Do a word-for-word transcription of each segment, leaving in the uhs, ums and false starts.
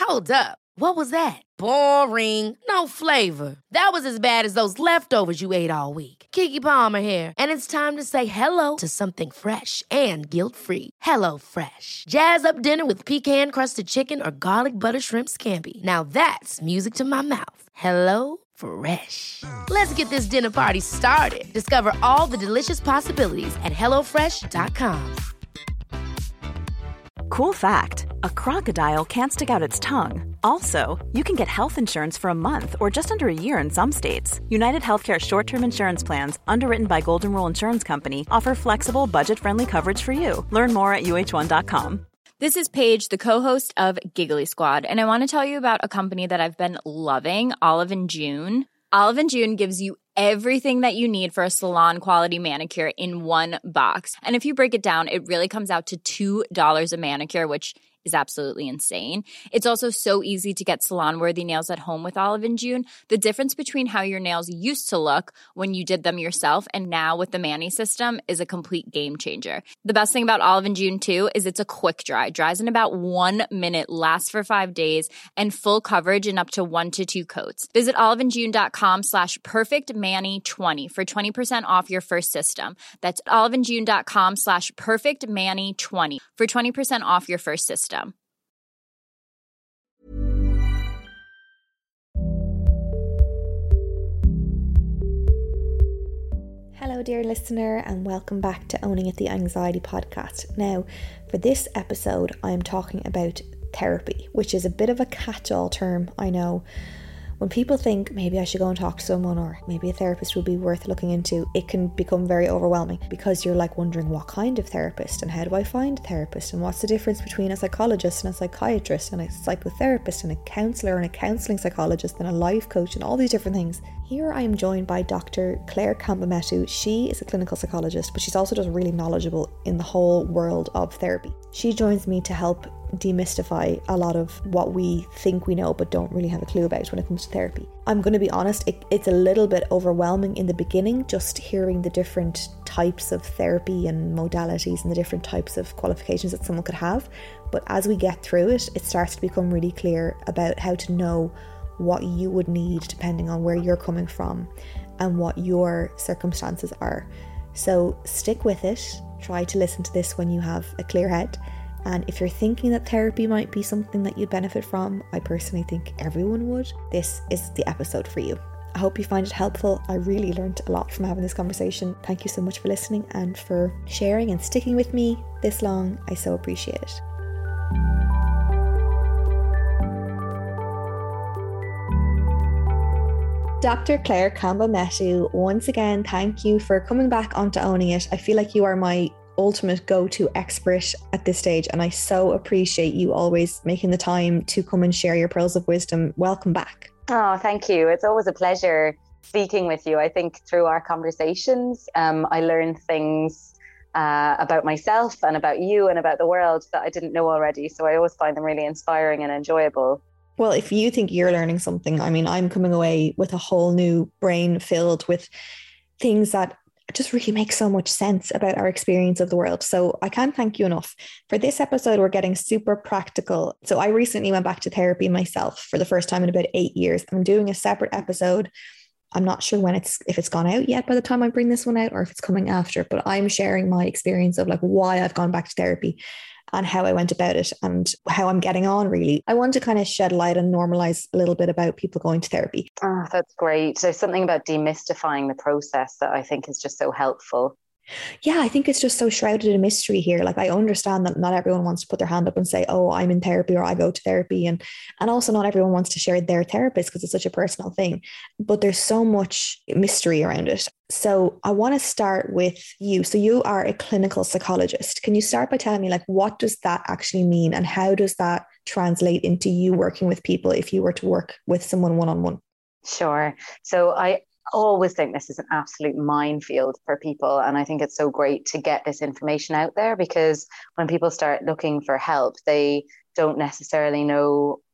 Hold up. What was that? Boring. No flavor. That was as bad as those leftovers you ate all week. Keke Palmer here, and it's time to say hello to something fresh and guilt-free. Hello Fresh. Jazz up dinner with pecan-crusted chicken or garlic butter shrimp scampi. Now that's music to my mouth. Hello Fresh. Let's get this dinner party started. Discover all the delicious possibilities at hello fresh dot com. Cool fact, a crocodile can't stick out its tongue. Also, you can get health insurance for a month or just under a year in some states. United Healthcare short-term insurance plans, underwritten by Golden Rule Insurance Company, offer flexible, budget-friendly coverage for you. Learn more at U H one dot com. This is Paige, the co-host of Giggly Squad, and I want to tell you about a company that I've been loving, Olive and June. Olive and June gives you everything that you need for a salon-quality manicure in one box. And if you break it down, it really comes out to two dollars a manicure, which is absolutely insane. It's also so easy to get salon-worthy nails at home with Olive and June. The difference between how your nails used to look when you did them yourself and now with the Mani system is a complete game changer. The best thing about Olive and June, too, is it's a quick dry. Dries in about one minute, lasts for five days, and full coverage in up to one to two coats. Visit oliveandjune.com slash perfectmani20 for twenty percent off your first system. That's oliveandjune.com slash perfectmani20 for twenty percent off your first system. Hello, dear listener, and welcome back to Owning It, the Anxiety Podcast. Now, for this episode, I'm talking about therapy, which is a bit of a catch-all term, I know. When people think maybe I should go and talk to someone or maybe a therapist would be worth looking into, it can become very overwhelming because you're like wondering what kind of therapist and how do I find a therapist and what's the difference between a psychologist and a psychiatrist and a psychotherapist and a counsellor and a counselling psychologist and a life coach and all these different things. Here I am joined by Doctor Claire Kamba-Metu. She is a clinical psychologist, but she's also just really knowledgeable in the whole world of therapy. She joins me to help demystify a lot of what we think we know but don't really have a clue about when it comes to therapy. I'm going to be honest, it, it's a little bit overwhelming in the beginning, just hearing the different types of therapy and modalities and the different types of qualifications that someone could have. But as we get through it, it starts to become really clear about how to know what you would need depending on where you're coming from and what your circumstances are. So stick with it. Try to listen to this when you have a clear head. And if you're thinking that therapy might be something that you'd benefit from, I personally think everyone would, this is the episode for you. I hope you find it helpful. I really learned a lot from having this conversation. Thank you so much for listening and for sharing and sticking with me this long. I so appreciate it. Doctor Claire Kamba-Metu, once again, thank you for coming back onto Owning It. I feel like you are my ultimate go-to expert at this stage, and I so appreciate you always making the time to come and share your pearls of wisdom. Welcome back. Oh, thank you. It's always a pleasure speaking with you. I think through our conversations, um, I learned things uh, about myself and about you and about the world that I didn't know already. So I always find them really inspiring and enjoyable. Well, if you think you're learning something, I mean, I'm coming away with a whole new brain filled with things that just really make so much sense about our experience of the world. So I can't thank you enough. For this episode, we're getting super practical. So I recently went back to therapy myself for the first time in about eight years. I'm doing a separate episode. I'm not sure when it's, if it's gone out yet by the time I bring this one out or if it's coming after, but I'm sharing my experience of like why I've gone back to therapy and how I went about it and how I'm getting on, really. I want to kind of shed light and normalize a little bit about people going to therapy. Oh, that's great. There's something about demystifying the process that I think is just so helpful. Yeah, I think it's just so shrouded in mystery here. Like, I understand that not everyone wants to put their hand up and say, oh, I'm in therapy or I go to therapy. And, and also not everyone wants to share their therapist because it's such a personal thing. But there's so much mystery around it. So I want to start with you. So you are a clinical psychologist. Can you start by telling me, like, what does that actually mean? And how does that translate into you working with people if you were to work with someone one-on-one? Sure. So I always think this is an absolute minefield for people. And I think it's so great to get this information out there because when people start looking for help, they don't necessarily know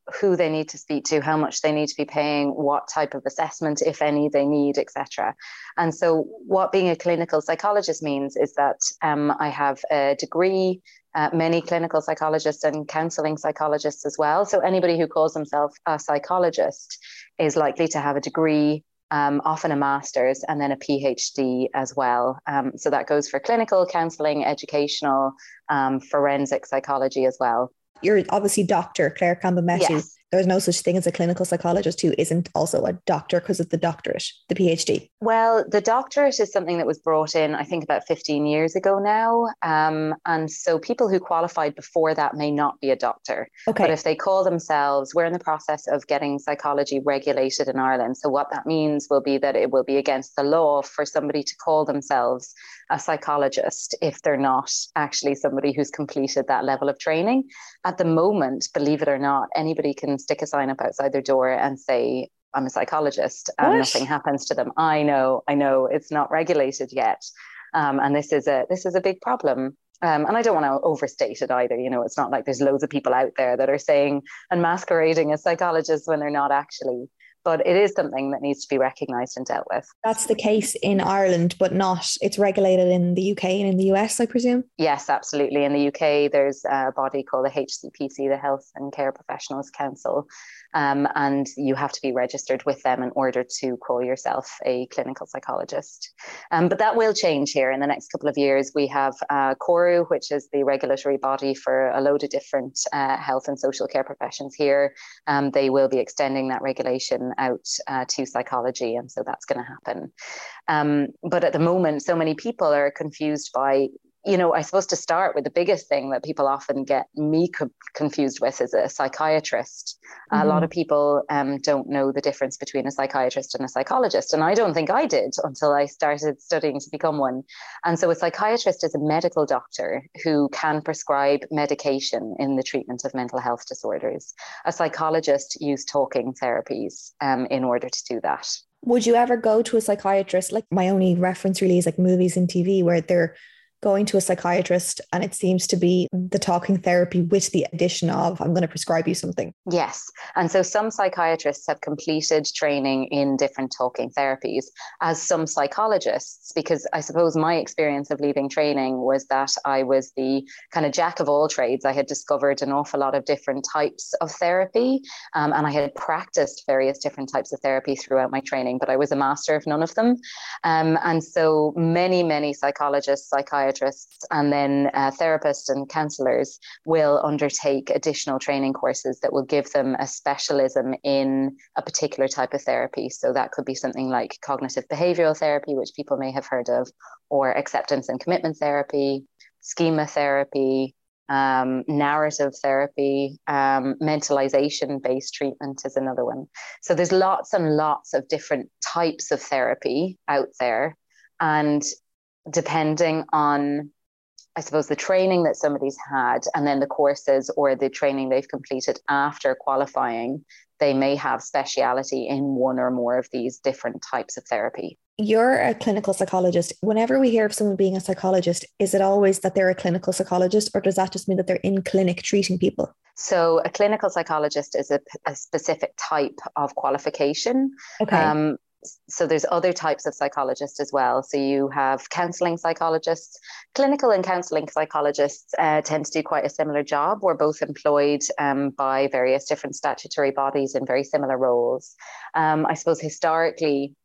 who they need to speak to, how much they need to be paying, what type of assessment, if any, they need, et cetera. And so what being a clinical psychologist means is that um, I have a degree, uh, many clinical psychologists and counselling psychologists as well. So anybody who calls themselves a psychologist is likely to have a degree, um, often a master's, and then a PhD as well. Um, so that goes for clinical, counselling, educational, um, forensic psychology as well. You're obviously Doctor Claire Campbell-Metty. Yes. There's no such thing as a clinical psychologist who isn't also a doctor because of the doctorate, the PhD. Well, the doctorate is something that was brought in, I think, about fifteen years ago now. Um, and so people who qualified before that may not be a doctor. Okay. But if they call themselves, we're in the process of getting psychology regulated in Ireland. So what that means will be that it will be against the law for somebody to call themselves a psychologist if they're not actually somebody who's completed that level of training. At the moment, believe it or not, anybody can stick a sign up outside their door and say, I'm a psychologist, and what? Nothing happens to them. I know, I know, it's not regulated yet. Um, and this is a this is a big problem. Um, and I don't want to overstate it either. You know, it's not like there's loads of people out there that are saying and masquerading as psychologists when they're not actually. But it is something that needs to be recognised and dealt with. That's the case in Ireland, but not, it's regulated in the U K and in the U S, I presume? Yes, absolutely. In the U K, there's a body called the H C P C, the Health and Care Professionals Council. Um, and you have to be registered with them in order to call yourself a clinical psychologist. Um, but that will change here in the next couple of years. We have uh, CORU, which is the regulatory body for a load of different uh, health and social care professions here. Um, they will be extending that regulation out uh, to psychology, and so that's going to happen. Um, but at the moment, so many people are confused by, you know, I suppose to start with, the biggest thing that people often get me co- confused with is a psychiatrist. Mm-hmm. A lot of people um, don't know the difference between a psychiatrist and a psychologist. And I don't think I did until I started studying to become one. And so a psychiatrist is a medical doctor who can prescribe medication in the treatment of mental health disorders. A psychologist uses talking therapies um, in order to do that. Would you ever go to a psychiatrist? Like, my only reference really is like movies and T V where they're going to a psychiatrist and it seems to be the talking therapy with the addition of, I'm going to prescribe you something. Yes. And so some psychiatrists have completed training in different talking therapies, as some psychologists, because I suppose my experience of leaving training was that I was the kind of jack of all trades. I had discovered an awful lot of different types of therapy, um, and I had practiced various different types of therapy throughout my training, but I was a master of none of them. Um, and so many, many psychologists, psychiatrists, and then uh, therapists and counsellors will undertake additional training courses that will give them a specialism in a particular type of therapy. So that could be something like cognitive behavioural therapy, which people may have heard of, or acceptance and commitment therapy, schema therapy, um, narrative therapy, um, mentalization-based treatment is another one. So there's lots and lots of different types of therapy out there. And depending on, I suppose, the training that somebody's had and then the courses or the training they've completed after qualifying, they may have speciality in one or more of these different types of therapy. You're a clinical psychologist. Whenever we hear of someone being a psychologist, is it always that they're a clinical psychologist, or does that just mean that they're in clinic treating people? So a clinical psychologist is a, a specific type of qualification. Okay. Um, So there's other types of psychologists as well. So you have counselling psychologists. Clinical and counselling psychologists uh, tend to do quite a similar job. We're both employed um, by various different statutory bodies in very similar roles. Um, I suppose historically,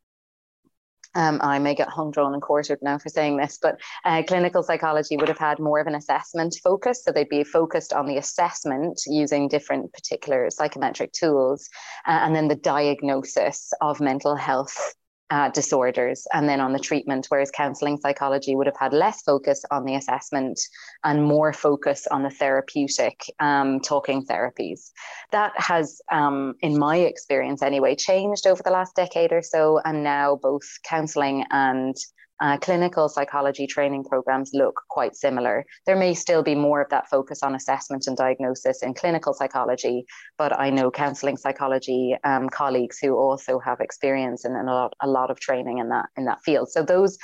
Um, I may get hung, drawn and quartered now for saying this, but uh, clinical psychology would have had more of an assessment focus. So they'd be focused on the assessment using different particular psychometric tools, uh, and then the diagnosis of mental health uh, disorders, and then on the treatment, whereas counselling psychology would have had less focus on the assessment and more focus on the therapeutic um, talking therapies. That has, um, in my experience anyway, changed over the last decade or so, and now both counselling and Uh, clinical psychology training programs look quite similar. There may still be more of that focus on assessment and diagnosis in clinical psychology, but I know counselling psychology um, colleagues who also have experience and, and a lot, a lot of training in that in that field. So those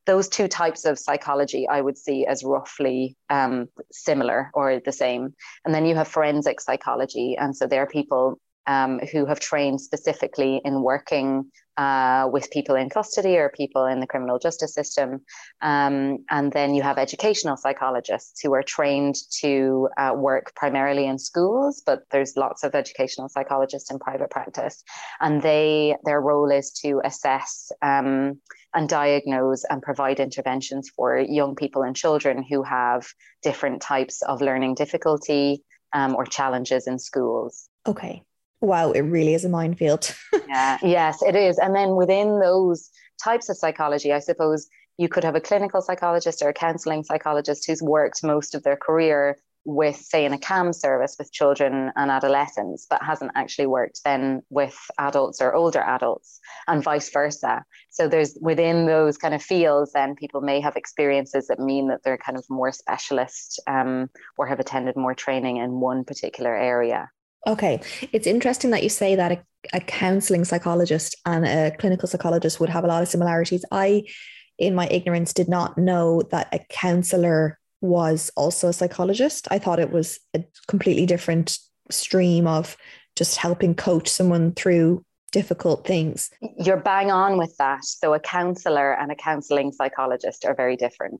those two types of psychology I would see as roughly um, similar or the same. And then you have forensic psychology. And so there are people um, who have trained specifically in working uh, with people in custody or people in the criminal justice system. Um, and then you have educational psychologists who are trained to uh, work primarily in schools, but there's lots of educational psychologists in private practice. And they their role is to assess um, and diagnose and provide interventions for young people and children who have different types of learning difficulty um, or challenges in schools. Okay. Wow, it really is a minefield. Yeah, yes, it is. And then within those types of psychology, I suppose you could have a clinical psychologist or a counselling psychologist who's worked most of their career with, say, in a C A M service with children and adolescents, but hasn't actually worked then with adults or older adults, and vice versa. So there's within those kind of fields, then people may have experiences that mean that they're kind of more specialist um, or have attended more training in one particular area. Okay. It's interesting that you say that a, a counselling psychologist and a clinical psychologist would have a lot of similarities. I, in my ignorance, did not know that a counsellor was also a psychologist. I thought it was a completely different stream of just helping coach someone through difficult things. You're bang on with that. So a counsellor and a counselling psychologist are very different.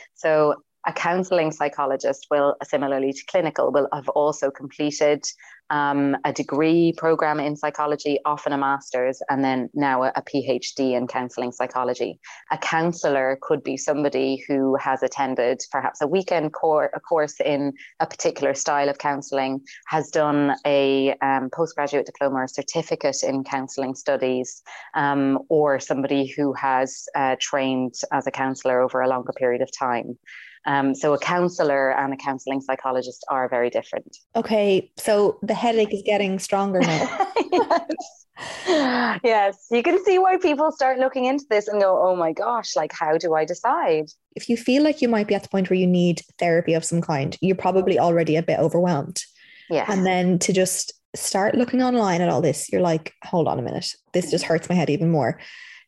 So a counselling psychologist will, similarly to clinical, will have also completed um, a degree program in psychology, often a master's, and then now a, a PhD in counselling psychology. A counsellor could be somebody who has attended perhaps a weekend cor- a course in a particular style of counselling, has done a um, postgraduate diploma or certificate in counselling studies, um, or somebody who has uh, trained as a counsellor over a longer period of time. Um, so a counsellor and a counselling psychologist are very different. Okay, so the headache is getting stronger now. Yes. Yes, you can see why people start looking into this and go, oh my gosh, like, how do I decide? If you feel like you might be at the point where you need therapy of some kind, you're probably already a bit overwhelmed. Yes. And then to just start looking online at all this, you're like, hold on a minute, this just hurts my head even more.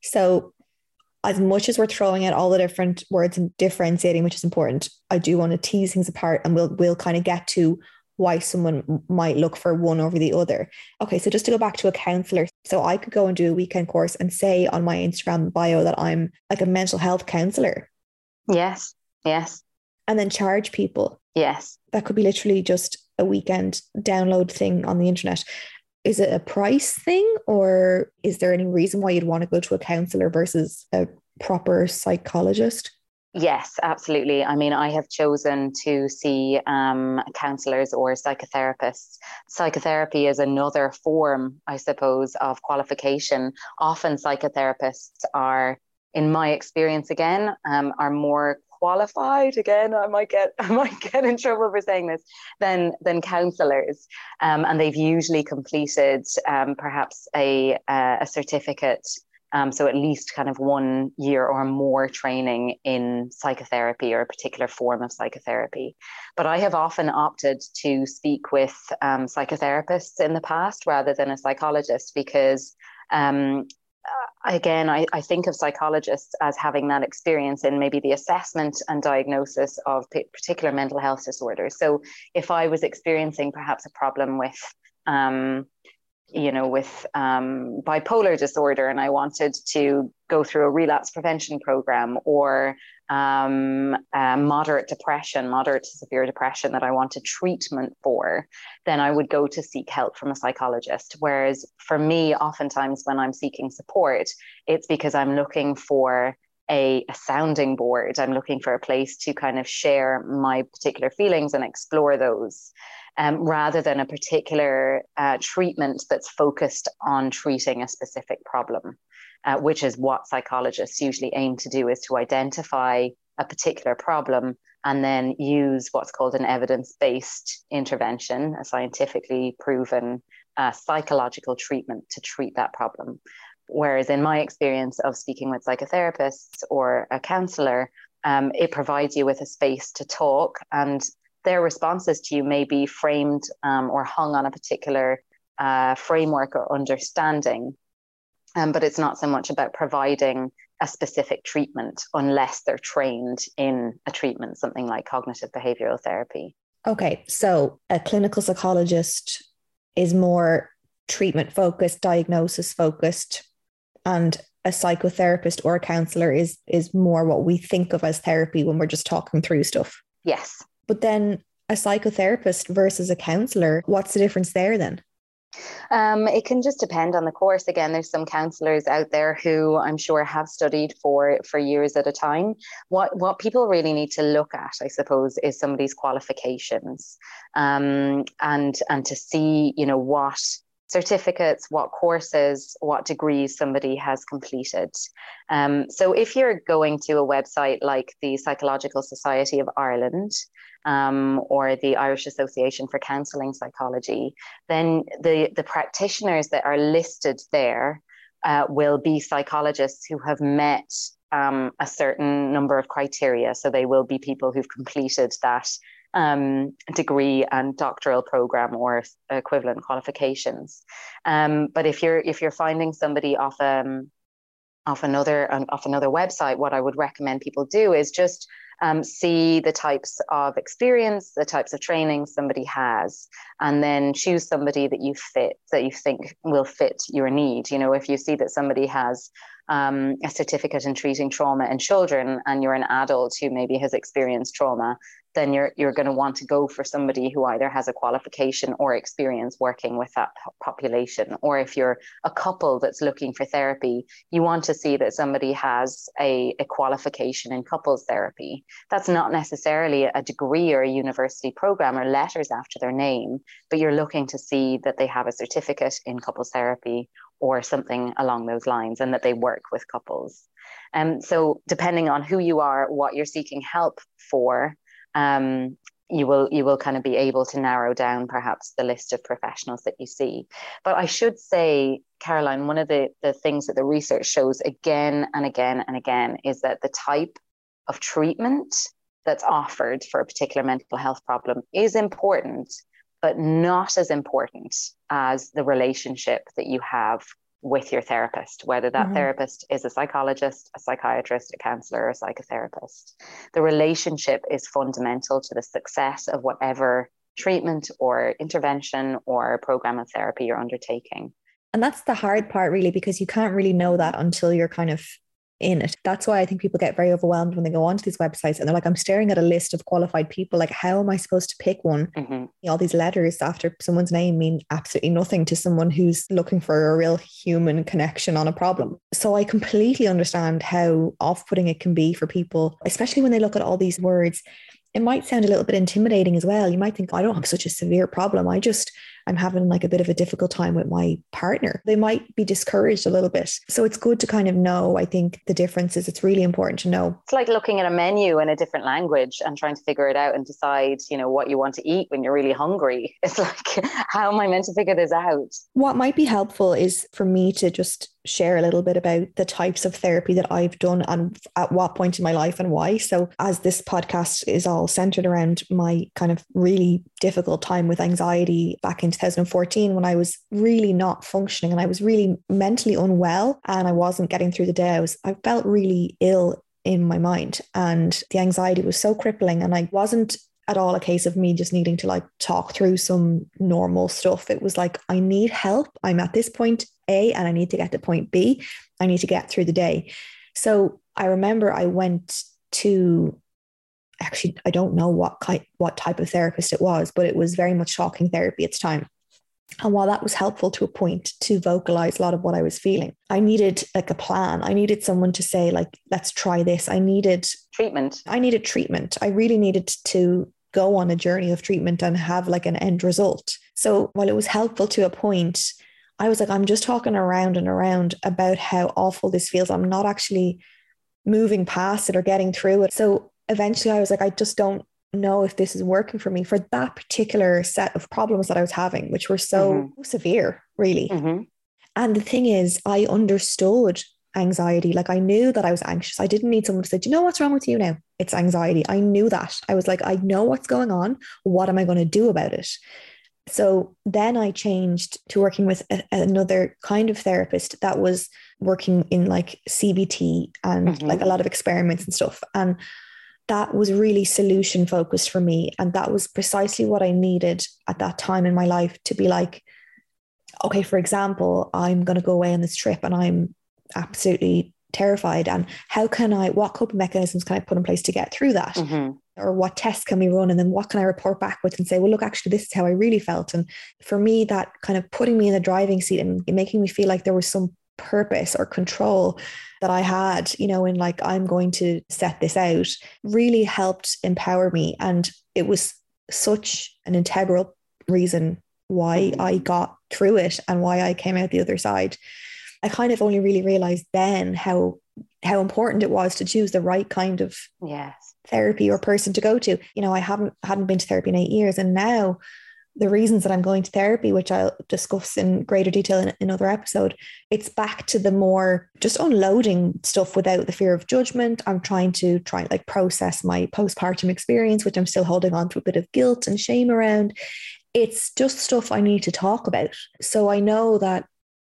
So as much as we're throwing out all the different words and differentiating, which is important, I do want to tease things apart, and we'll we'll kind of get to why someone might look for one over the other. Okay, so just to go back to a counsellor. So I could go and do a weekend course and say on my Instagram bio that I'm like a mental health counsellor. Yes, yes. And then charge people. Yes. That could be literally just a weekend download thing on the internet. Is it a price thing, or is there any reason why you'd want to go to a counsellor versus a proper psychologist? Yes, absolutely. I mean, I have chosen to see um, counsellors or psychotherapists. Psychotherapy is another form, I suppose, of qualification. Often psychotherapists are, in my experience again, um, are more qualified, again, I might get I might get in trouble for saying this, than than counsellors, um, and they've usually completed um, perhaps a uh, a certificate, um, so at least kind of one year or more training in psychotherapy or a particular form of psychotherapy. But I have often opted to speak with um, psychotherapists in the past rather than a psychologist because um, Again, I, I think of psychologists as having that experience in maybe the assessment and diagnosis of p- particular mental health disorders. So if I was experiencing perhaps a problem with, um, you know, with um, bipolar disorder, and I wanted to go through a relapse prevention program, or um, uh, moderate depression, moderate to severe depression that I wanted treatment for, then I would go to seek help from a psychologist. Whereas for me, oftentimes when I'm seeking support, it's because I'm looking for a, a sounding board. I'm looking for a place to kind of share my particular feelings and explore those, um, rather than a particular uh, treatment that's focused on treating a specific problem. Uh, which is what psychologists usually aim to do, is to identify a particular problem and then use what's called an evidence-based intervention, a scientifically proven uh, psychological treatment to treat that problem. Whereas in my experience of speaking with psychotherapists or a counsellor, um, it provides you with a space to talk, and their responses to you may be framed um, or hung on a particular uh, framework or understanding. Um, but it's not so much about providing a specific treatment unless they're trained in a treatment, something like cognitive behavioral therapy. Okay, so a clinical psychologist is more treatment focused, diagnosis focused, and a psychotherapist or a counselor is is more what we think of as therapy when we're just talking through stuff. Yes. But then a psychotherapist versus a counselor, what's the difference there then? Um, it can just depend on the course. Again, there's some counselors out there who I'm sure have studied for for years at a time. What what people really need to look at, I suppose, is somebody's qualifications, um, and and to see, you know, what certificates, what courses, what degrees somebody has completed. Um, so if you're going to a website like the Psychological Society of Ireland, um, or the Irish Association for Counselling Psychology, then the, the practitioners that are listed there uh, will be psychologists who have met um, a certain number of criteria. So they will be people who've completed that um, degree and doctoral program or equivalent qualifications. Um, but if you're if you're finding somebody off um off another um, off another website, what I would recommend people do is just um, see the types of experience, the types of training somebody has, and then choose somebody that you fit, that you think will fit your need. You know, if you see that somebody has um, a certificate in treating trauma in children and you're an adult who maybe has experienced trauma, then you're you're going to want to go for somebody who either has a qualification or experience working with that population. Or if you're a couple that's looking for therapy, you want to see that somebody has a, a qualification in couples therapy. That's not necessarily a degree or a university program or letters after their name, but you're looking to see that they have a certificate in couples therapy or something along those lines, and that they work with couples. And um, so depending on who you are, what you're seeking help for, um, you will you will kind of be able to narrow down perhaps the list of professionals that you see. But I should say, Caroline, one of the, the things that the research shows again and again and again is that the type of treatment that's offered for a particular mental health problem is important, but not as important as the relationship that you have with your therapist, whether that mm-hmm. therapist is a psychologist, a psychiatrist, a counselor, or a psychotherapist. The relationship is fundamental to the success of whatever treatment or intervention or program of therapy you're undertaking. And that's the hard part, really, because you can't really know that until you're kind of in it. That's why I think people get very overwhelmed when they go onto these websites and they're like, I'm staring at a list of qualified people. Like, how am I supposed to pick one? Mm-hmm. All these letters after someone's name mean absolutely nothing to someone who's looking for a real human connection on a problem. So I completely understand how off-putting it can be for people, especially when they look at all these words. It might sound a little bit intimidating as well. You might think, I don't have such a severe problem. I just, I'm having like a bit of a difficult time with my partner. They might be discouraged a little bit. So it's good to kind of know, I think, the differences. It's really important to know. It's like looking at a menu in a different language and trying to figure it out and decide, you know, what you want to eat when you're really hungry. It's like, how am I meant to figure this out? What might be helpful is for me to just share a little bit about the types of therapy that I've done and at what point in my life and why. So as this podcast is all centered around my kind of really difficult time with anxiety back in two thousand fourteen, when I was really not functioning and I was really mentally unwell and I wasn't getting through the day, I was, I felt really ill in my mind and the anxiety was so crippling, and I wasn't at all a case of me just needing to like talk through some normal stuff. It was like, I need help. I'm at this point A and I need to get to point B. I need to get through the day. So I remember I went to, actually, I don't know what kind, what type of therapist it was, but it was very much talking therapy at the time. And while that was helpful to a point to vocalize a lot of what I was feeling, I needed like a plan. I needed someone to say like, let's try this. I needed treatment. I needed treatment. I really needed to go on a journey of treatment and have like an end result. So while it was helpful to a point, I was like, I'm just talking around and around about how awful this feels. I'm not actually moving past it or getting through it. So eventually I was like, I just don't know if this is working for me for that particular set of problems that I was having, which were so mm-hmm. severe, really. Mm-hmm. And the thing is, I understood anxiety. Like I knew that I was anxious. I didn't need someone to say, do you know what's wrong with you now? It's anxiety. I knew that. I was like, I know what's going on. What am I going to do about it? So then I changed to working with a, another kind of therapist that was working in like C B T and mm-hmm. like a lot of experiments and stuff. And that was really solution focused for me. And that was precisely what I needed at that time in my life to be like, okay, for example, I'm going to go away on this trip and I'm absolutely terrified. And how can I, what coping mechanisms can I put in place to get through that? Mm-hmm. Or what tests can we run? And then what can I report back with and say, well, look, actually, this is how I really felt. And for me, that kind of putting me in the driving seat and making me feel like there was some purpose or control that I had, you know, in like, I'm going to set this out, really helped empower me. And it was such an integral reason why I got through it and why I came out the other side. I kind of only really realized then how how important it was to choose the right kind of yes. therapy or person to go to. You know, I haven't hadn't been to therapy in eight years. And now the reasons that I'm going to therapy, which I'll discuss in greater detail in another episode, it's back to the more just unloading stuff without the fear of judgment. I'm trying to try like process my postpartum experience, which I'm still holding on to a bit of guilt and shame around. It's just stuff I need to talk about. So I know that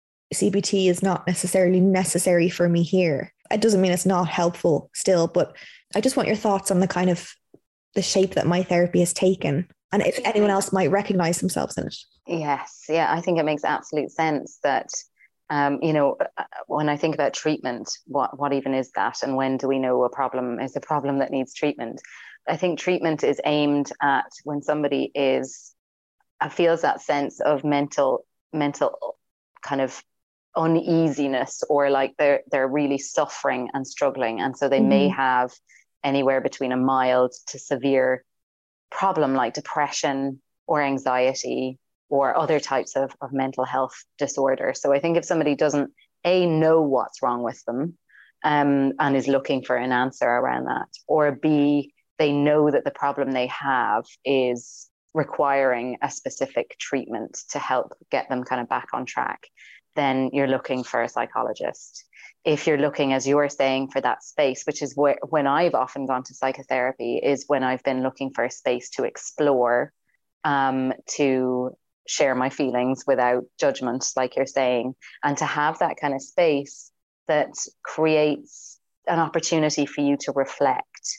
C B T is not necessarily necessary for me here. It doesn't mean it's not helpful still, but I just want your thoughts on the kind of the shape that my therapy has taken and if anyone else might recognize themselves in it. Yes. Yeah. I think it makes absolute sense that, um, you know, when I think about treatment, what, what even is that? And when do we know a problem is a problem that needs treatment? I think treatment is aimed at when somebody is, uh, feels that sense of mental, mental kind of uneasiness, or like they're they're really suffering and struggling, and so they mm-hmm. may have anywhere between a mild to severe problem like depression or anxiety or other types of, of mental health disorder. So I think if somebody doesn't a know what's wrong with them um, and is looking for an answer around that, or b they know that the problem they have is requiring a specific treatment to help get them kind of back on track, then you're looking for a psychologist. If you're looking, as you're saying, for that space, which is where, when I've often gone to psychotherapy, is when I've been looking for a space to explore, um, to share my feelings without judgment, like you're saying, and to have that kind of space that creates an opportunity for you to reflect.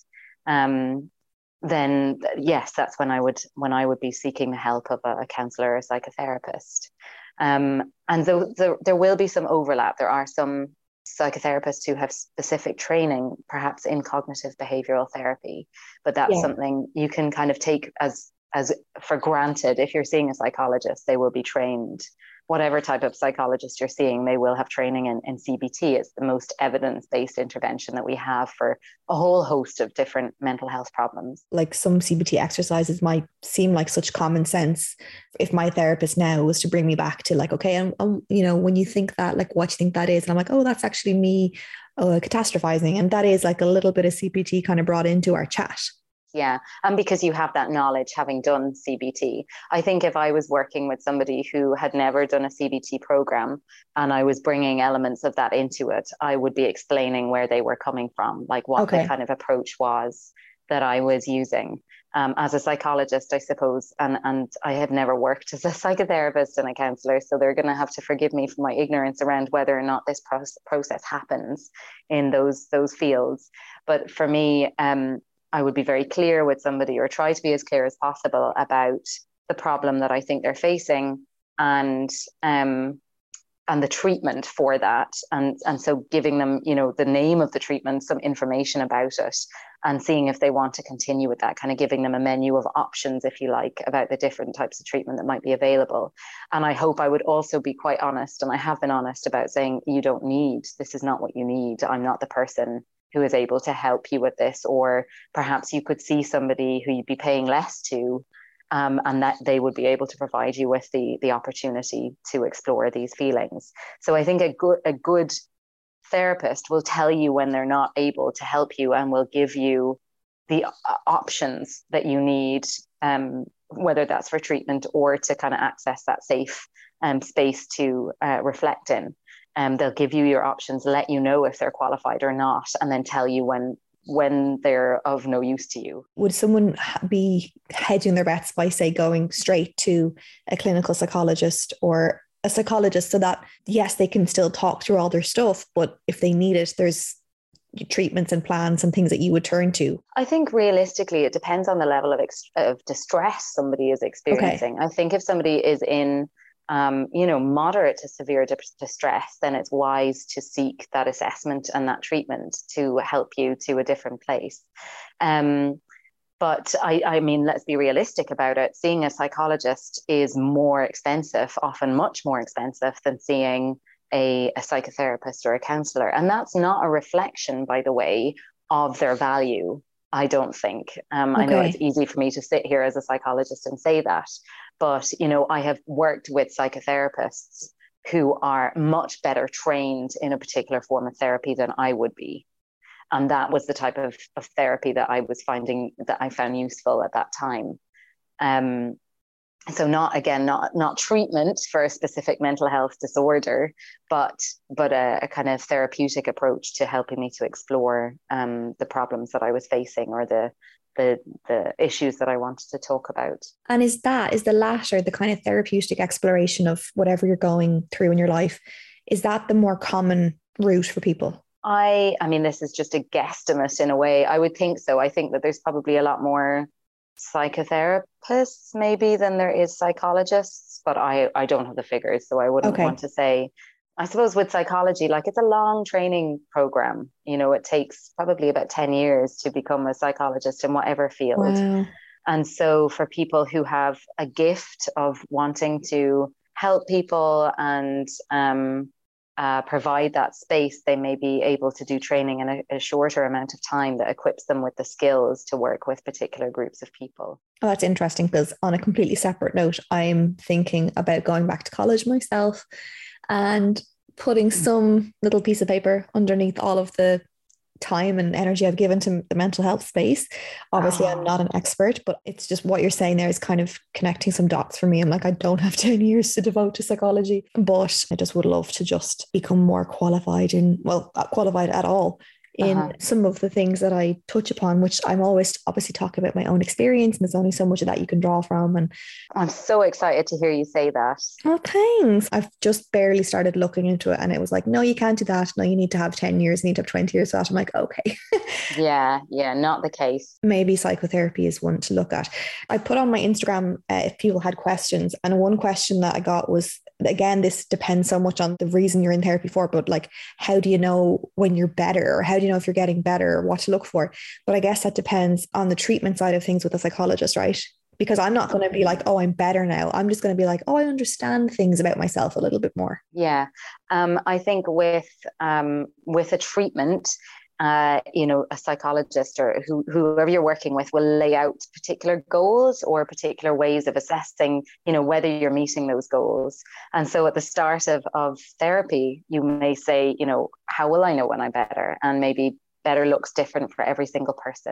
Um, then yes, that's when I would when I would be seeking the help of a, a counselor or a psychotherapist. Um, and though there, there will be some overlap, there are some psychotherapists who have specific training, perhaps in cognitive behavioral therapy, but that's yeah. something you can kind of take as as for granted. If you're seeing a psychologist, they will be trained. Whatever type of psychologist you're seeing, they will have training in, in C B T. It's the most evidence-based intervention that we have for a whole host of different mental health problems. Like some C B T exercises might seem like such common sense. If my therapist now was to bring me back to like, okay, and um, you know, when you think that, like, what do you think that is? And I'm like, oh, that's actually me uh, catastrophizing. And that is like a little bit of C B T kind of brought into our chat. Yeah. And because you have that knowledge, having done C B T, I think if I was working with somebody who had never done a C B T program and I was bringing elements of that into it, I would be explaining where they were coming from, like what okay. the kind of approach was that I was using. Um, as a psychologist, I suppose, and, and I have never worked as a psychotherapist and a counselor, so they're going to have to forgive me for my ignorance around whether or not this pro- process happens in those those fields. But for me, um, I would be very clear with somebody, or try to be as clear as possible about the problem that I think they're facing, and um, and the treatment for that. And, and so giving them, you know, the name of the treatment, some information about it, and seeing if they want to continue with that, kind of giving them a menu of options, if you like, about the different types of treatment that might be available. And I hope I would also be quite honest, and I have been honest about saying, you don't need, this is not what you need. I'm not the person who is able to help you with this, or perhaps you could see somebody who you'd be paying less to, um, and that they would be able to provide you with the the opportunity to explore these feelings. So I think a good a good therapist will tell you when they're not able to help you, and will give you the options that you need, um, whether that's for treatment or to kind of access that safe um, space to uh, reflect in. Um, they'll give you your options, let you know if they're qualified or not, and then tell you when when they're of no use to you. Would someone be hedging their bets by, say, going straight to a clinical psychologist or a psychologist so that, yes, they can still talk through all their stuff, but if they need it, there's treatments and plans and things that you would turn to? I think realistically, it depends on the level of, ex- of distress somebody is experiencing. Okay. I think if somebody is in, um, you know, moderate to severe di- distress, then it's wise to seek that assessment and that treatment to help you to a different place. Um, But I, I mean, let's be realistic about it. Seeing a psychologist is more expensive, often much more expensive than seeing a, a psychotherapist or a counselor. And that's not a reflection, by the way, of their value, I don't think. Um, okay. I know it's easy for me to sit here as a psychologist and say that. But, you know, I have worked with psychotherapists who are much better trained in a particular form of therapy than I would be. And that was the type of, of therapy that I was finding that I found useful at that time. Um, so not, again, not not treatment for a specific mental health disorder, but but a, a kind of therapeutic approach to helping me to explore um, the problems that I was facing or the, the the issues that I wanted to talk about. And is that, is the latter, the kind of therapeutic exploration of whatever you're going through in your life, is that the more common route for people? I, I mean, this is just a guesstimate in a way. I would think so. I think that there's probably a lot more psychotherapists maybe than there is psychologists, but I, I don't have the figures, so I wouldn't okay. want to say. I suppose with psychology, like it's a long training program. You know, it takes probably about ten years to become a psychologist in whatever field. Wow. And so for people who have a gift of wanting to help people and um Uh, provide that space, they may be able to do training in a, a shorter amount of time that equips them with the skills to work with particular groups of people. Oh, that's interesting, because on a completely separate note, I'm thinking about going back to college myself and putting some little piece of paper underneath all of the time and energy I've given to the mental health space. Obviously, oh. I'm not an expert, but it's just what you're saying there is kind of connecting some dots for me. I'm like, I don't have ten years to devote to psychology, but I just would love to just become more qualified in, well, not qualified at all in uh-huh. some of the things that I touch upon, which I'm always obviously talking about my own experience, and there's only so much of that you can draw from. And I'm so excited to hear you say that. Oh, thanks. I've just barely started looking into it, and it was like, no, you can't do that. No, you need to have ten years, you need to have twenty years for that. I'm like, okay. yeah, yeah, not the case. Maybe psychotherapy is one to look at. I put on my Instagram uh, if people had questions, and one question that I got was, again, this depends so much on the reason you're in therapy for, but like, how do you know when you're better, or how do you know if you're getting better, or what to look for? But I guess that depends on the treatment side of things with a psychologist, right? Because I'm not going to be like, oh, I'm better now. I'm just going to be like, oh, I understand things about myself a little bit more. Yeah. Um, I think with um, with a treatment, Uh, you know, a psychologist or who, whoever you're working with will lay out particular goals or particular ways of assessing, you know, whether you're meeting those goals. And so at the start of, of therapy, you may say, you know, how will I know when I'm better? And maybe better looks different for every single person.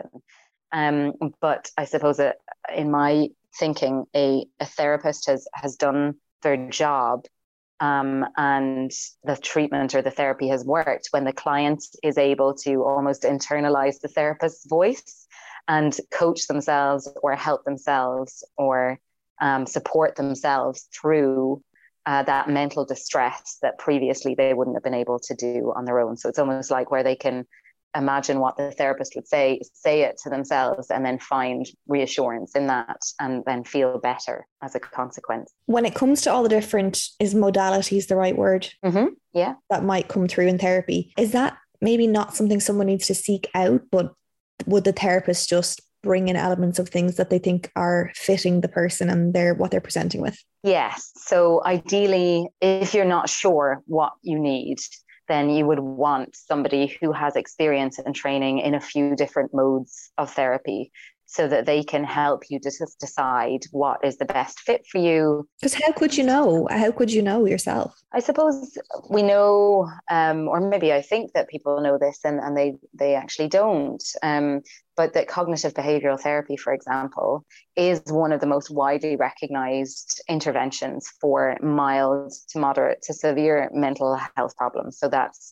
Um, but I suppose uh, in my thinking, a, a therapist has, has done their job. Um, and the treatment or the therapy has worked when the client is able to almost internalize the therapist's voice and coach themselves or help themselves or um, support themselves through uh, that mental distress that previously they wouldn't have been able to do on their own. So it's almost like where they can imagine what the therapist would say, say it to themselves, and then find reassurance in that and then feel better as a consequence. When it comes to all the different, is modalities the right word? Mm-hmm. Yeah. That might come through in therapy. Is that maybe not something someone needs to seek out, but would the therapist just bring in elements of things that they think are fitting the person and their what they're presenting with? Yes. So ideally, if you're not sure what you need, then you would want somebody who has experience and training in a few different modes of therapy so that they can help you to just decide what is the best fit for you. Because how could you know? How could you know yourself? I suppose we know, um, or maybe I think that people know this and, and they, they actually don't. Um, but that cognitive behavioral therapy, for example, is one of the most widely recognized interventions for mild to moderate to severe mental health problems. So that's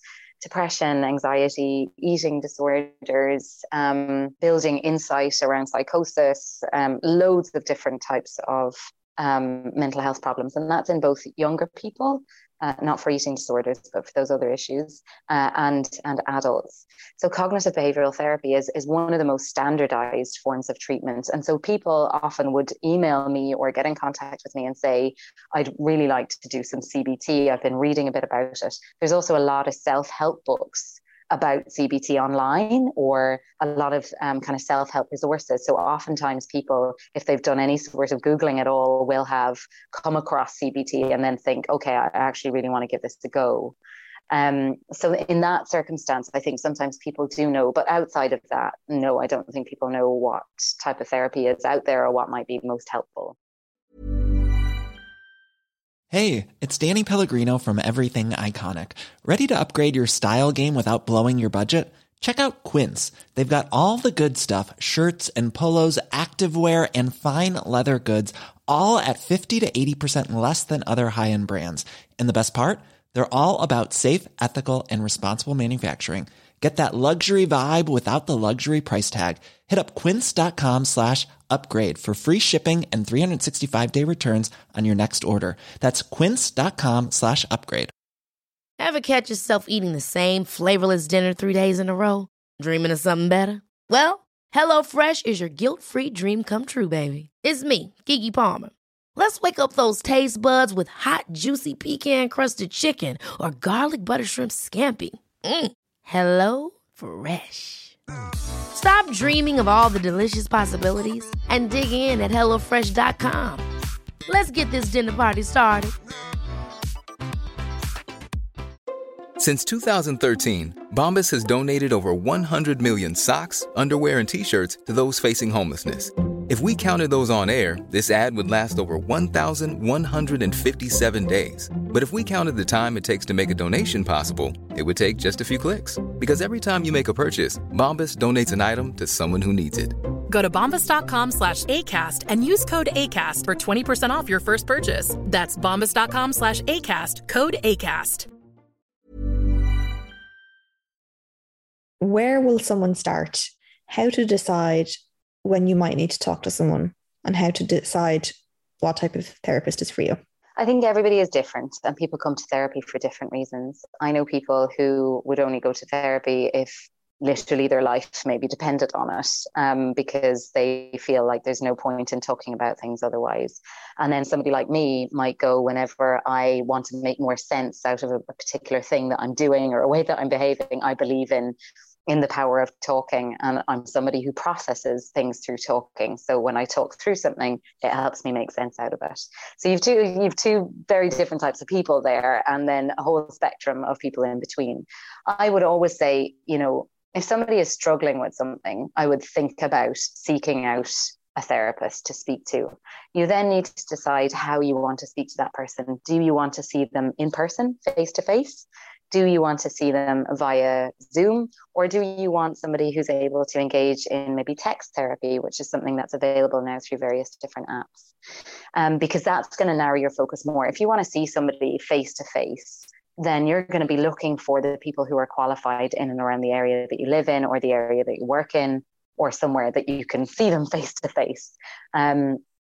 depression, anxiety, eating disorders, um, building insight around psychosis, um, loads of different types of um, mental health problems. And that's in both younger people, uh, not for eating disorders, but for those other issues, uh, and, and adults. So cognitive behavioral therapy is, is one of the most standardized forms of treatment. And so people often would email me or get in contact with me and say, I'd really like to do some C B T. I've been reading a bit about it. There's also a lot of self-help books about C B T online, or a lot of um, kind of self-help resources. So oftentimes people, if they've done any sort of Googling at all, will have come across C B T and then think, okay, I actually really want to give this a go. Um, so in that circumstance, I think sometimes people do know, but outside of that, no, I don't think people know what type of therapy is out there or what might be most helpful. Hey, it's Danny Pellegrino from Everything Iconic. Ready to upgrade your style game without blowing your budget? Check out Quince. They've got all the good stuff, shirts and polos, activewear, and fine leather goods, all at fifty to eighty percent less than other high-end brands. And the best part? They're all about safe, ethical, and responsible manufacturing. Get that luxury vibe without the luxury price tag. Hit up quince.com slash upgrade for free shipping and three sixty-five day returns on your next order. That's quince.com slash upgrade. Ever catch yourself eating the same flavorless dinner three days in a row? Dreaming of something better? Well, HelloFresh is your guilt-free dream come true, baby. It's me, Keke Palmer. Let's wake up those taste buds with hot, juicy pecan-crusted chicken or garlic butter shrimp scampi. Mm. Hello Fresh. Stop dreaming of all the delicious possibilities and dig in at hello fresh dot com. Let's get this dinner party started. Since two thousand thirteen, Bombas has donated over one hundred million socks, underwear, and T-shirts to those facing homelessness. If we counted those on air, this ad would last over one thousand one hundred fifty-seven days. But if we counted the time it takes to make a donation possible, it would take just a few clicks. Because every time you make a purchase, Bombas donates an item to someone who needs it. Go to bombas.com slash ACAST and use code ACAST for twenty percent off your first purchase. That's bombas.com slash ACAST, code ACAST. Where will someone start? How to decide when you might need to talk to someone, and how to decide what type of therapist is for you? I think everybody is different and people come to therapy for different reasons. I know people who would only go to therapy if literally their life maybe depended on it, um, because they feel like there's no point in talking about things otherwise. And then somebody like me might go whenever I want to make more sense out of a, a particular thing that I'm doing or a way that I'm behaving. I believe in in the power of talking, and I'm somebody who processes things through talking. So when I talk through something, it helps me make sense out of it. So you've two you've two very different types of people there, and then a whole spectrum of people in between. I would always say, you know, if somebody is struggling with something, I would think about seeking out a therapist to speak to. You then need to decide how you want to speak to that person. Do you want to see them in person, face to face? Do you want to see them via Zoom, or do you want somebody who's able to engage in maybe text therapy, which is something that's available now through various different apps? Um, because that's going to narrow your focus more. If you want to see somebody face to face, then you're going to be looking for the people who are qualified in and around the area that you live in, or the area that you work in, or somewhere that you can see them face to face. Um,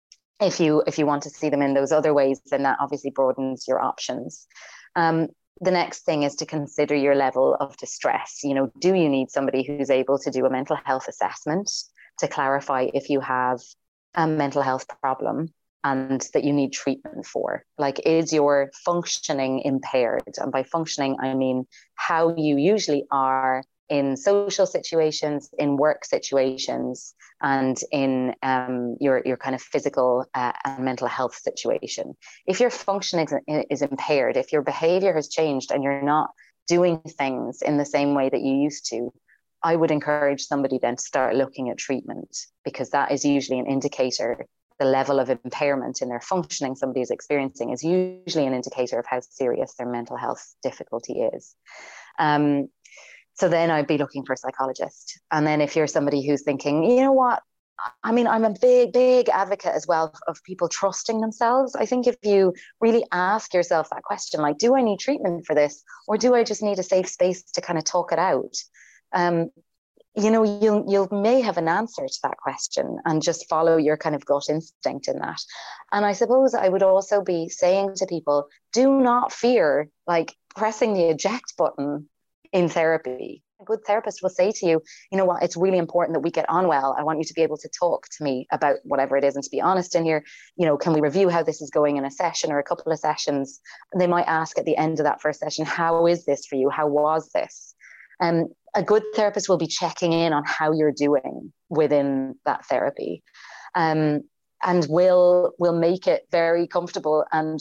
if you if you want to see them in those other ways, then that obviously broadens your options. Um, The next thing is to consider your level of distress. You know, do you need somebody who's able to do a mental health assessment to clarify if you have a mental health problem and that you need treatment for? Like, is your functioning impaired? And by functioning, I mean how you usually are in social situations, in work situations, and in um, your your kind of physical uh, and mental health situation. If your functioning is, is impaired, if your behavior has changed and you're not doing things in the same way that you used to, I would encourage somebody then to start looking at treatment, because that is usually an indicator. The level of impairment in their functioning somebody is experiencing is usually an indicator of how serious their mental health difficulty is. Um, So then I'd be looking for a psychologist. And then if you're somebody who's thinking, you know what, I mean, I'm a big, big advocate as well of people trusting themselves. I think if you really ask yourself that question, like, do I need treatment for this? Or do I just need a safe space to kind of talk it out? Um, you know, you you may have an answer to that question and just follow your kind of gut instinct in that. And I suppose I would also be saying to people, do not fear like pressing the eject button in therapy. A good therapist will say to you, you know what, it's really important that we get on well. I want you to be able to talk to me about whatever it is and to be honest in here. You know, can we review how this is going in a session or a couple of sessions? And they might ask at the end of that first session, how is this for you? How was this? Um, a good therapist will be checking in on how you're doing within that therapy, um, and will will make it very comfortable and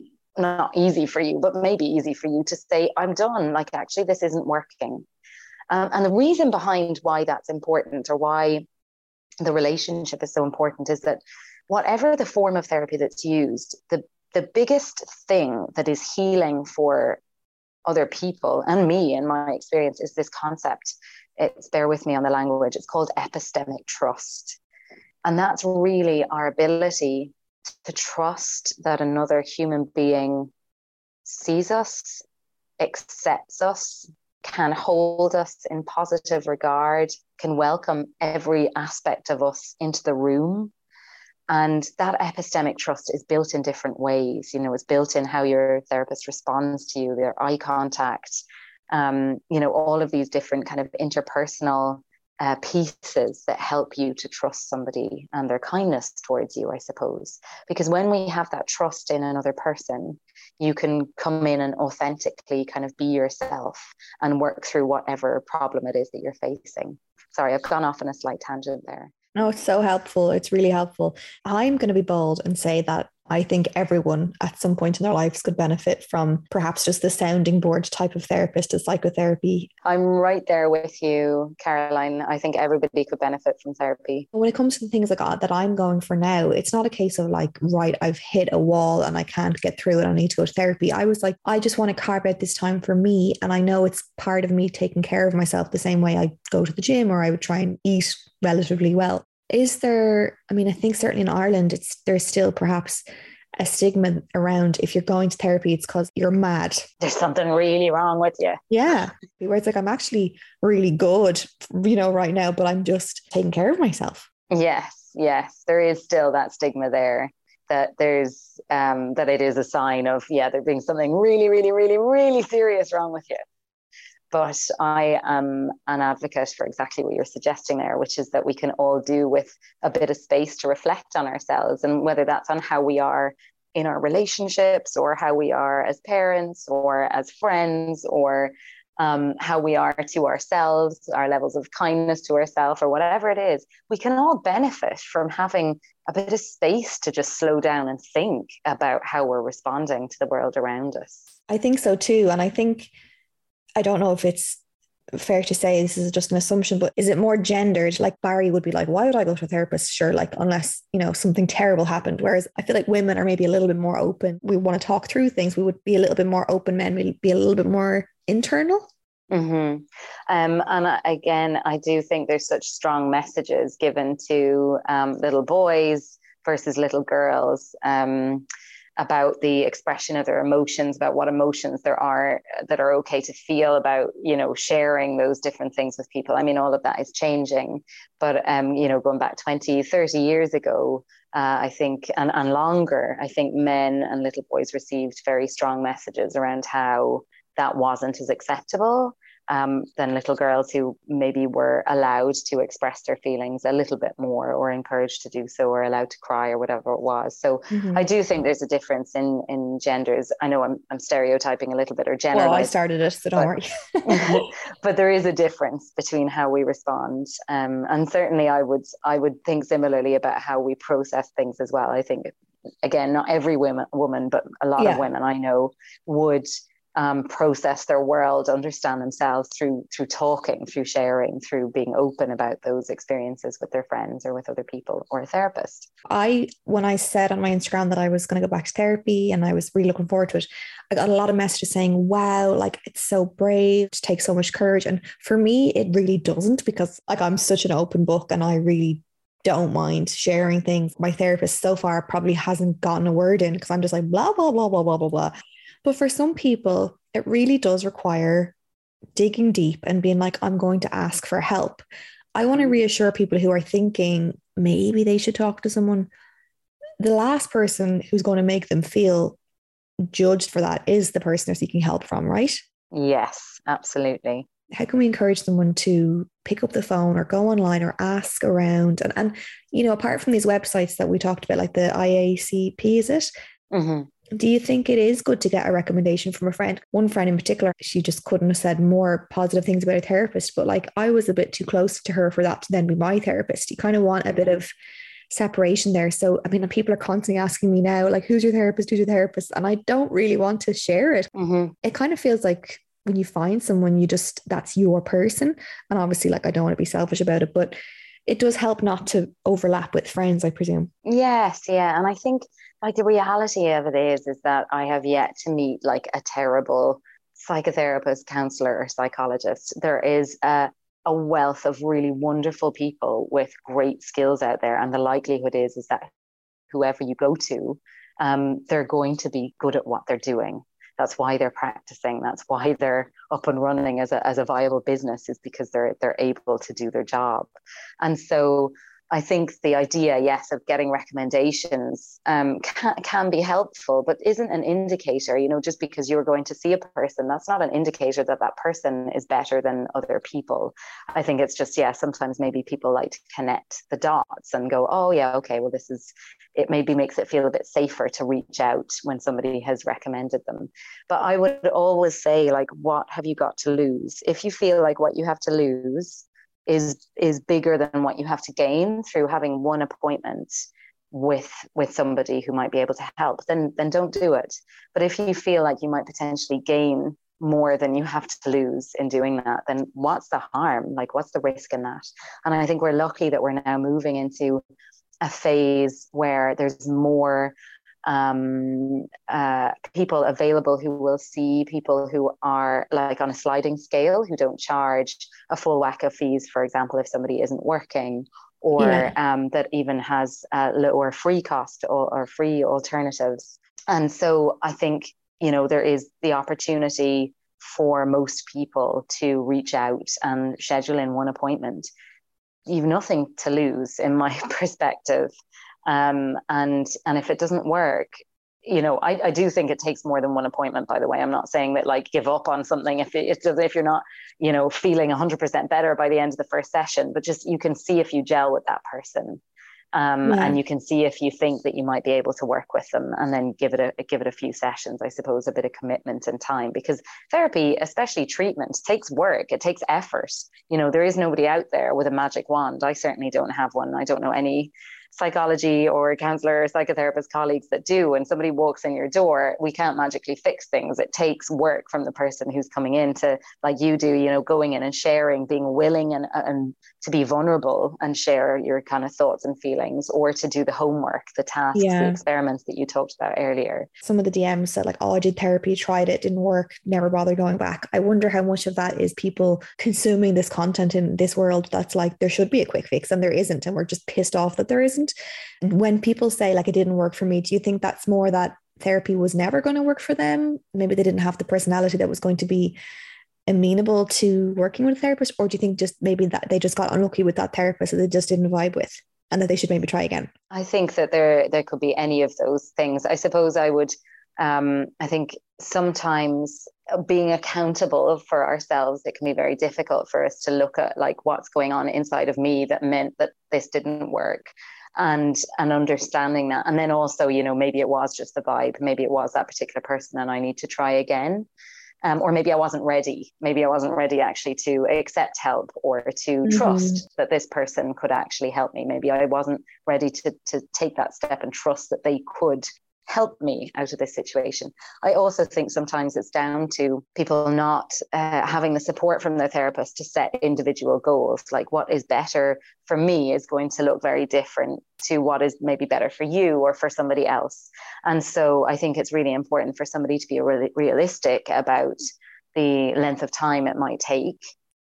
not easy for you, but maybe easy for you to say, I'm done. Like, actually, this isn't working. Um, and the reason behind why that's important, or why the relationship is so important, is that whatever the form of therapy that's used, the the biggest thing that is healing for other people and me in my experience is this concept. It's, bear with me on the language, it's called epistemic trust. And that's really our ability to trust that another human being sees us, accepts us, can hold us in positive regard, can welcome every aspect of us into the room. And that epistemic trust is built in different ways. You know, it's built in how your therapist responds to you, their eye contact, um, you know, all of these different kind of interpersonal uh, pieces that help you to trust somebody and their kindness towards you, I suppose. Because when we have that trust in another person, you can come in and authentically kind of be yourself and work through whatever problem it is that you're facing. Sorry, I've gone off on a slight tangent there. No, it's so helpful. It's really helpful. I'm going to be bold and say that I think everyone at some point in their lives could benefit from perhaps just the sounding board type of therapist as psychotherapy. I'm right there with you, Caroline. I think everybody could benefit from therapy. When it comes to the things like that I'm going for now, it's not a case of like, right, I've hit a wall and I can't get through it. I need to go to therapy. I was like, I just want to carve out this time for me. And I know it's part of me taking care of myself the same way I go to the gym or I would try and eat relatively well. Is there, I mean, I think certainly in Ireland, it's there's still perhaps a stigma around if you're going to therapy, it's because you're mad. There's something really wrong with you. Yeah. Where it's like, I'm actually really good, you know, right now, but I'm just taking care of myself. Yes, yes. There is still that stigma there, that there's, um, that it is a sign of, yeah, there being something really, really, really, really serious wrong with you. But I am an advocate for exactly what you're suggesting there, which is that we can all do with a bit of space to reflect on ourselves, and whether that's on how we are in our relationships or how we are as parents or as friends or um, how we are to ourselves, our levels of kindness to ourselves or whatever it is. We can all benefit from having a bit of space to just slow down and think about how we're responding to the world around us. I think so too. And I think I don't know if it's fair to say, this is just an assumption, but is it more gendered? Like Barry would be like, why would I go to a therapist? Sure, like unless, you know, something terrible happened. Whereas I feel like women are maybe a little bit more open. We want to talk through things. We would be a little bit more open. Men will be a little bit more internal. Mm-hmm. Um, and again, I do think there's such strong messages given to um, little boys versus little girls. Um, about the expression of their emotions, about what emotions there are that are okay to feel, about, you know, sharing those different things with people. I mean, all of that is changing, but, um, you know, going back twenty, thirty years ago, uh, I think, and, and longer, I think men and little boys received very strong messages around how that wasn't as acceptable um, than little girls who maybe were allowed to express their feelings a little bit more, or encouraged to do so, or allowed to cry, or whatever it was. So mm-hmm. I do think there's a difference in in genders. I know I'm I'm stereotyping a little bit or generalizing. Well, I started it, so don't but, worry. But there is a difference between how we respond, um, and certainly I would I would think similarly about how we process things as well. I think, again, not every woman woman, but a lot yeah. of women I know would. Um, process their world, understand themselves through through talking, through sharing, through being open about those experiences with their friends or with other people or a therapist. I, when I said on my Instagram that I was going to go back to therapy and I was really looking forward to it, I got a lot of messages saying, wow, like it's so brave, it takes so much courage. And for me, it really doesn't, because like I'm such an open book and I really don't mind sharing things. My therapist so far probably hasn't gotten a word in because I'm just like blah, blah, blah, blah, blah, blah, blah. But for some people, it really does require digging deep and being like, I'm going to ask for help. I want to reassure people who are thinking maybe they should talk to someone. The last person who's going to make them feel judged for that is the person they're seeking help from, right? Yes, absolutely. How can we encourage someone to pick up the phone or go online or ask around? And, and you know, apart from these websites that we talked about, like the I A C P, is it? Mm-hmm. Do you think it is good to get a recommendation from a friend? One friend in particular, she just couldn't have said more positive things about her therapist, but like I was a bit too close to her for that to then be my therapist. You kind of want a bit of separation there. So, I mean, people are constantly asking me now, like, who's your therapist? Who's your therapist? And I don't really want to share it. Mm-hmm. It kind of feels like when you find someone, you just, that's your person. And obviously, like, I don't want to be selfish about it, but it does help not to overlap with friends, I presume. Yes, yeah. And I think like the reality of it is, is that I have yet to meet like a terrible psychotherapist, counselor, or psychologist. There is a, a wealth of really wonderful people with great skills out there. And the likelihood is, is that whoever you go to, um, they're going to be good at what they're doing. That's why they're practicing. That's why they're up and running as a as a viable business, is because they're they're able to do their job. And so I think the idea, yes, of getting recommendations um, can, can be helpful, but isn't an indicator, you know, just because you're going to see a person, that's not an indicator that that person is better than other people. I think it's just, yeah, sometimes maybe people like to connect the dots and go, oh yeah, okay, well, this is, it maybe makes it feel a bit safer to reach out when somebody has recommended them. But I would always say, like, what have you got to lose? If you feel like what you have to lose is is bigger than what you have to gain through having one appointment with with somebody who might be able to help, then then don't do it. But if you feel like you might potentially gain more than you have to lose in doing that, then what's the harm? Like, what's the risk in that? And I think we're lucky that we're now moving into a phase where there's more um, uh, people available who will see people who are like on a sliding scale, who don't charge a full whack of fees, for example, if somebody isn't working, or yeah. um, that even has a lower free cost or, or free alternatives. And so I think, you know, there is the opportunity for most people to reach out and schedule in one appointment. You've nothing to lose, in my perspective. Um, and and if it doesn't work, you know, I, I do think it takes more than one appointment, by the way. I'm not saying that, like, give up on something if it, if you're not, you know, feeling one hundred percent better by the end of the first session, but just you can see if you gel with that person. Um, yeah. And you can see if you think that you might be able to work with them, and then give it a give it a few sessions, I suppose, a bit of commitment and time, because therapy, especially treatment, takes work. It takes effort. You know, there is nobody out there with a magic wand. I certainly don't have one. I don't know any psychology or counselor or psychotherapist colleagues that do. When somebody walks in your door, we can't magically fix things. It takes work from the person who's coming in to, like you do, you know, going in and sharing, being willing and, and to be vulnerable and share your kind of thoughts and feelings, or to do the homework, the tasks, yeah. the experiments that you talked about earlier. Some of the D Ms said, like, oh, I did therapy, tried it, didn't work, never bothered going back. I wonder how much of that is people consuming this content in this world that's like, there should be a quick fix, and there isn't, and we're just pissed off that there isn't. When people say, like, it didn't work for me, do you think that's more that therapy was never going to work for them? Maybe they didn't have the personality that was going to be amenable to working with a therapist? Or do you think just maybe that they just got unlucky with that therapist that they just didn't vibe with, and that they should maybe try again? I think that there there could be any of those things. I suppose I would, um, I think sometimes being accountable for ourselves, it can be very difficult for us to look at, like, what's going on inside of me that meant that this didn't work. And and understanding that. And then also, you know, maybe it was just the vibe. Maybe it was that particular person and I need to try again. Um, or maybe I wasn't ready. Maybe I wasn't ready actually to accept help, or to mm-hmm. trust that this person could actually help me. Maybe I wasn't ready to to take that step and trust that they could help me out of this situation. I also think sometimes it's down to people not uh, having the support from their therapist to set individual goals. Like, what is better for me is going to look very different to what is maybe better for you or for somebody else. And so I think it's really important for somebody to be really realistic about the length of time it might take,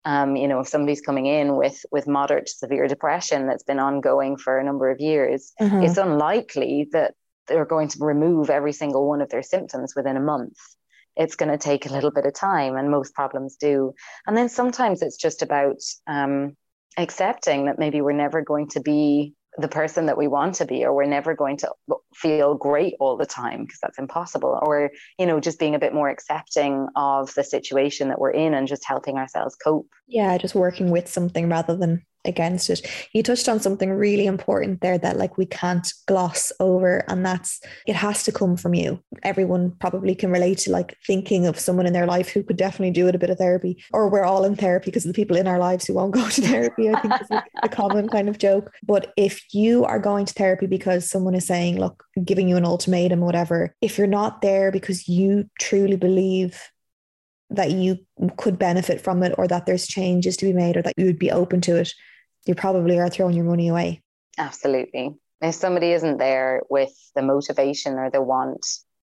Um, you know, if somebody's coming in with with moderate to severe depression that's been ongoing for a number of years, Mhm. it's unlikely that they're going to remove every single one of their symptoms within a month. It's going to take a little bit of time, and most problems do. And then sometimes it's just about um, accepting that maybe we're never going to be the person that we want to be, or we're never going to feel great all the time, because that's impossible. Or, you know, just being a bit more accepting of the situation that we're in and just helping ourselves cope. Yeah, just working with something rather than against it. You touched on something really important there that like we can't gloss over, and that's it has to come from you. Everyone probably can relate to like thinking of someone in their life who could definitely do with a bit of therapy, or we're all in therapy because of the people in our lives who won't go to therapy, I think is like a common kind of joke. But if you are going to therapy because someone is saying, look, giving you an ultimatum or whatever, if you're not there because you truly believe that you could benefit from it, or that there's changes to be made, or that you would be open to it, you probably are throwing your money away. Absolutely. If somebody isn't there with the motivation or the want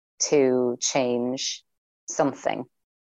to change something,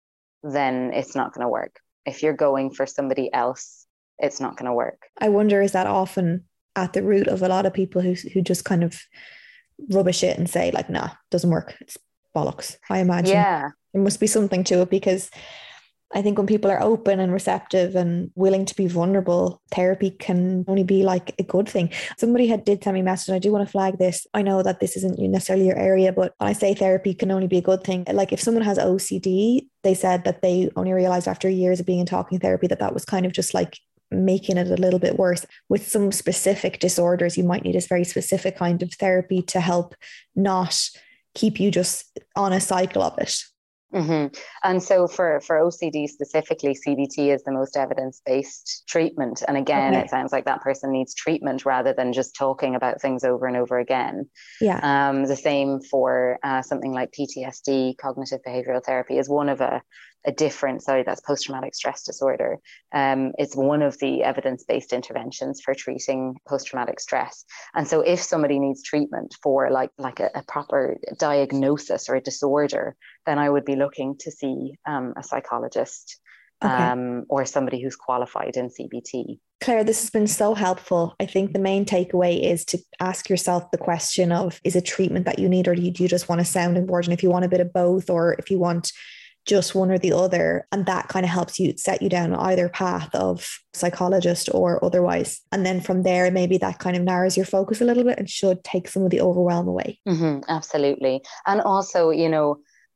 then it's not going to work. If you're going for somebody else, it's not going to work. I wonder, is that often at the root of a lot of people who who just kind of rubbish it and say like, nah, doesn't work, it's bollocks? I imagine yeah. there must be something to it, because I think when people are open and receptive and willing to be vulnerable, therapy can only be like a good thing. Somebody had did send me a message, and I do want to flag this. I know that this isn't necessarily your area, but when I say therapy can only be a good thing, like if someone has O C D, they said that they only realized after years of being in talking therapy that that was kind of just like making it a little bit worse. With some specific disorders, you might need a very specific kind of therapy to help not keep you just on a cycle of it. Mm-hmm. And so for, for O C D specifically, C B T is the most evidence-based treatment. And again, okay. It sounds like that person needs treatment rather than just talking about things over and over again. Yeah. Um, the same for uh, something like P T S D, cognitive behavioral therapy is one of a, a different, sorry, that's post-traumatic stress disorder. Um, it's one of the evidence-based interventions for treating post-traumatic stress. And so if somebody needs treatment for like, like a, a proper diagnosis or a disorder, then I would be looking to see um, a psychologist okay. um, or somebody who's qualified in C B T. Claire, this has been so helpful. I think the main takeaway is to ask yourself the question of, is it treatment that you need, or do you, do you just want a sounding board? And if you want a bit of both, or if you want just one or the other, and that kind of helps you set you down either path of psychologist or otherwise. And then from there, maybe that kind of narrows your focus a little bit and should take some of the overwhelm away. Mm-hmm, absolutely. And also, you know,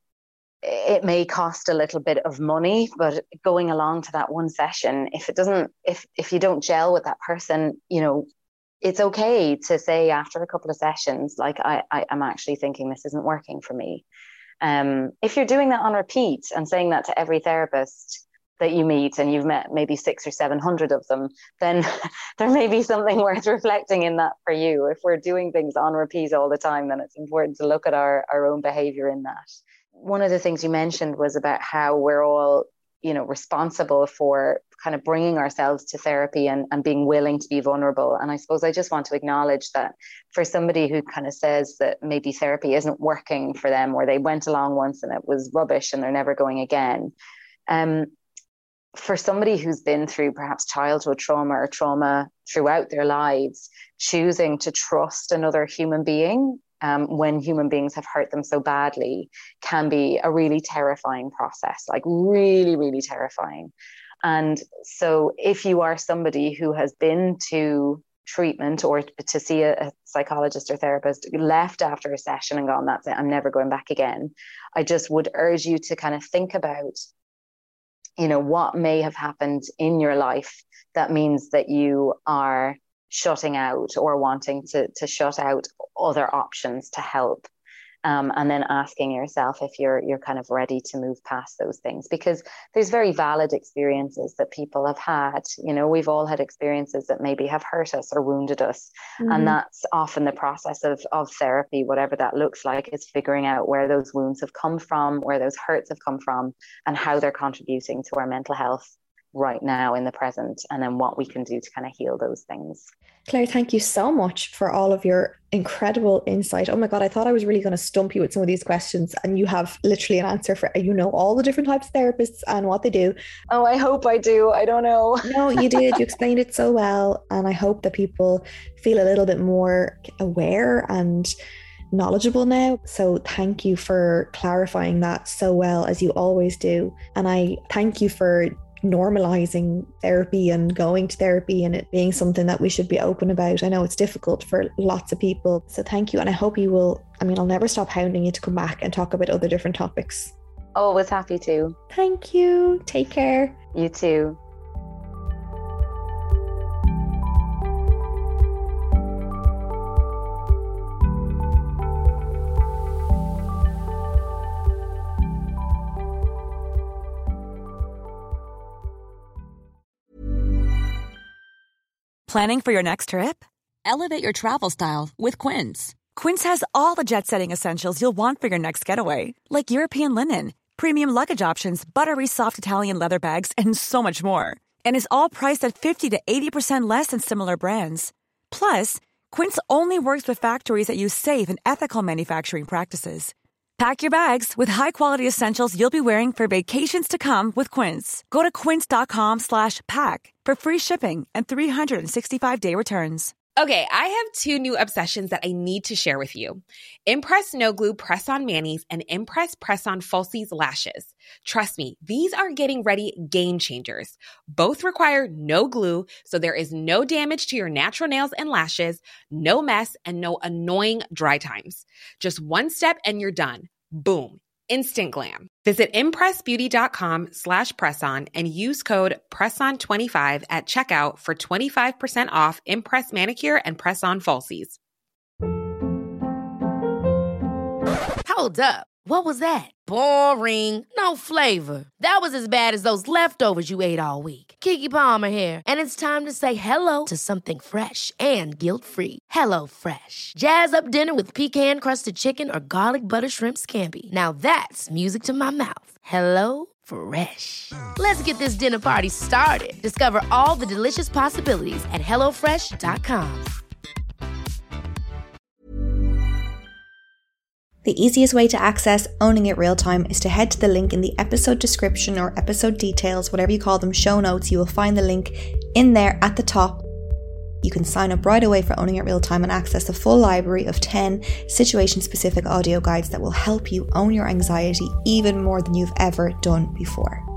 it may cost a little bit of money, but going along to that one session, if it doesn't, if, if you don't gel with that person, you know, it's okay to say after a couple of sessions, like, I, I am actually thinking this isn't working for me. Um, if you're doing that on repeat and saying that to every therapist that you meet, and you've met maybe six or seven hundred of them, then there may be something worth reflecting in that for you. If we're doing things on repeat all the time, then it's important to look at our, our own behavior in that. One of the things you mentioned was about how we're all, you know, responsible for kind of bringing ourselves to therapy and, and being willing to be vulnerable. And I suppose I just want to acknowledge that for somebody who kind of says that maybe therapy isn't working for them, or they went along once and it was rubbish and they're never going again. Um, for somebody who's been through perhaps childhood trauma or trauma throughout their lives, choosing to trust another human being Um, when human beings have hurt them so badly can be a really terrifying process, like really, really terrifying. And so if you are somebody who has been to treatment or to see a, a psychologist or therapist, left after a session and gone, that's it, I'm never going back again, I just would urge you to kind of think about, you know, what may have happened in your life that means that you are shutting out or wanting to, to shut out other options to help. Um, and then asking yourself if you're you're kind of ready to move past those things, because there's very valid experiences that people have had. You know, we've all had experiences that maybe have hurt us or wounded us. Mm-hmm. And that's often the process of, of therapy, whatever that looks like, is figuring out where those wounds have come from, where those hurts have come from, and how they're contributing to our mental health right now in the present, and then what we can do to kind of heal those things. Claire, thank you so much for all of your incredible insight. Oh my God, I thought I was really going to stump you with some of these questions, and you have literally an answer for, you know, all the different types of therapists and what they do. Oh, I hope I do. I don't know. No, you did. You explained it so well. And I hope that people feel a little bit more aware and knowledgeable now. So thank you for clarifying that so well, as you always do. And I thank you for normalizing therapy and going to therapy and it being something that we should be open about. I know it's difficult for lots of people. So thank you. And I hope you will, I mean, I'll never stop hounding you to come back and talk about other different topics. Always happy to. Thank you. Take care. You too. Planning for your next trip? Elevate your travel style with Quince. Quince has all the jet-setting essentials you'll want for your next getaway, like European linen, premium luggage options, buttery soft Italian leather bags, and so much more. And is all priced at fifty to eighty percent less than similar brands. Plus, Quince only works with factories that use safe and ethical manufacturing practices. Pack your bags with high-quality essentials you'll be wearing for vacations to come with Quince. Go to quince.com slash pack for free shipping and three sixty-five day returns. Okay, I have two new obsessions that I need to share with you. Impress No Glue Press-On Manis and Impress Press-On Falsies Lashes. Trust me, these are getting ready game changers. Both require no glue, so there is no damage to your natural nails and lashes, no mess, and no annoying dry times. Just one step and you're done. Boom. Instant glam. Visit impressbeauty.com slash presson and use code presson twenty-five at checkout for twenty-five percent off Impress Manicure and Press-On Falsies. Hold up. What was that? Boring. No flavor. That was as bad as those leftovers you ate all week. Keke Palmer here, and it's time to say hello to something fresh and guilt-free. Hello Fresh. Jazz up dinner with pecan-crusted chicken or garlic butter shrimp scampi. Now that's music to my mouth. Hello Fresh. Let's get this dinner party started. Discover all the delicious possibilities at hello fresh dot com. The easiest way to access Owning It Real Time is to head to the link in the episode description or episode details, whatever you call them, show notes. You will find the link in there at the top. You can sign up right away for Owning It Real Time and access a full library of ten situation-specific audio guides that will help you own your anxiety even more than you've ever done before.